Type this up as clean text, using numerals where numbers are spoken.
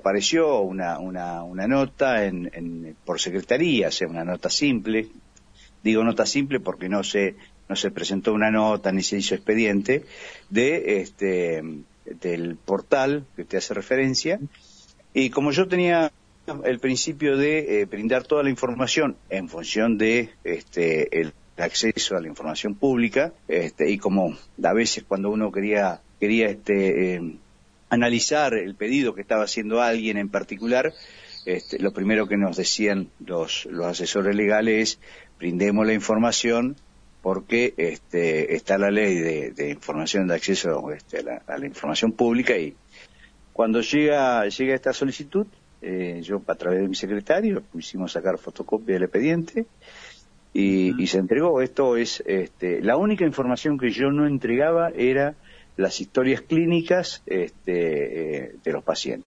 apareció una nota por secretaría, o sea, una nota simple. Digo nota simple porque no se presentó una nota ni se hizo expediente del portal que usted hace referencia. Y como yo tenía el principio de brindar toda la información en función de el acceso a la información pública, y como a veces cuando uno quería analizar el pedido que estaba haciendo alguien en particular, lo primero que nos decían los asesores legales es brindemos la información porque está la ley de información de acceso a la información pública. Y cuando llega esta solicitud, yo a través de mi secretario hicimos sacar fotocopia del expediente y se entregó. Esto es la única información que yo no entregaba era las historias clínicas de los pacientes.